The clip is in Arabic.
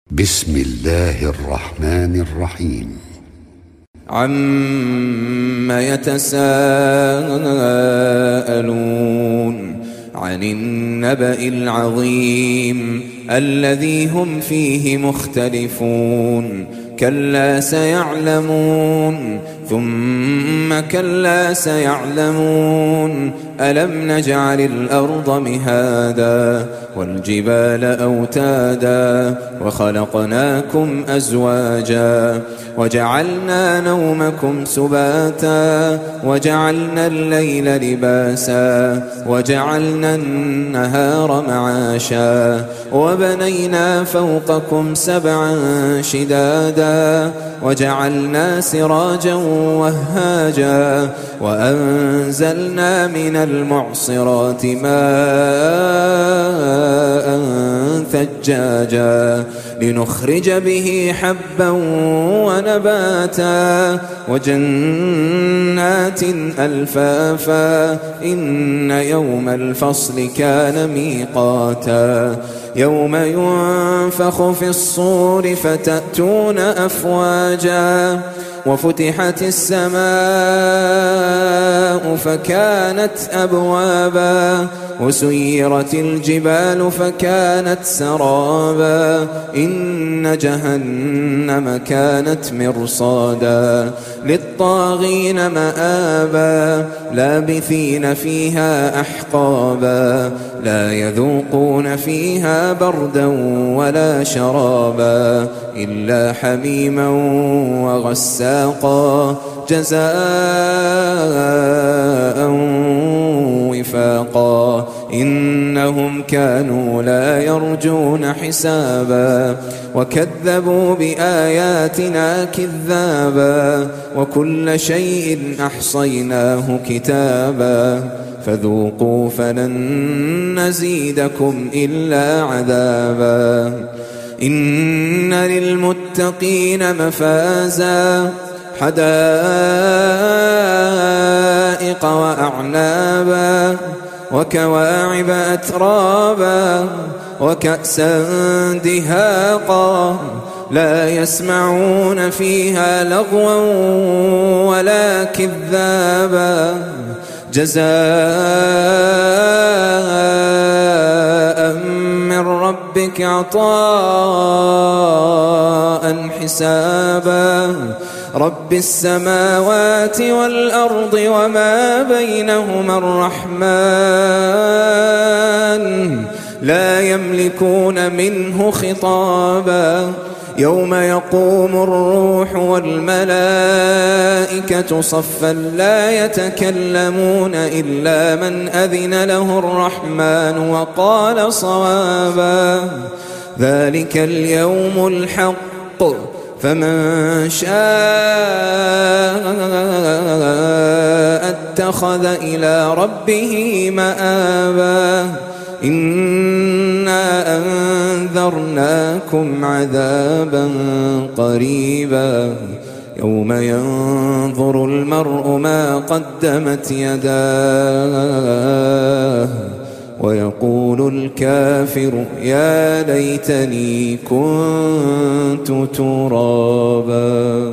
بسم الله الرحمن الرحيم. عم يتساءلون عن النبأ العظيم الذي هم فيه مختلفون كلا سيعلمون ثم كلا سيعلمون ألم نجعل الأرض مهادا والجبال أوتادا وخلقناكم أزواجا وجعلنا نومكم سباتا وجعلنا الليل لباسا وجعلنا النهار معاشا وبنينا فوقكم سبعا شدادا وجعلنا سراجا وهاجا وأنزلنا من المعصرات ماء ثجاجا لنخرج به حبا ونباتا وجنات ألفافا إن يوم الفصل كان ميقاتا يوم ينفخ في الصور فتأتون أفواجا وفتحت السماء فكانت أبوابا وسيرت الجبال فكانت سرابا إن جهنم كانت مرصادا للطاغين مآبا لابثين فيها أحقابا لا يذوقون فيها بردا ولا شرابا إلا حميما وغساقا جزاء وفاقا إنهم كانوا لا يرجون حسابا وكذبوا بآياتنا كذابا وكل شيء أحصيناه كتابا فذوقوا فلن نزيدكم إلا عذابا إن للمتقين مفازا حدائق وأعنابا وكواعب أترابا وكأسا دهاقا لا يسمعون فيها لغوا ولا كذابا جزاء من ربك عطاء حسابا رب السماوات والأرض وما بينهما الرحمن لا يملكون منه خطابا يوم يقوم الروح والملائكة صفا لا يتكلمون إلا من أذن له الرحمن وقال صوابا ذلك اليوم الحق فمن شاء اتخذ إلى ربه مآبا إنا أنذرناكم عذابا قريبا يوم ينظر المرء ما قدمت يداه ويقول الكافر يا ليتني كنت ترابا.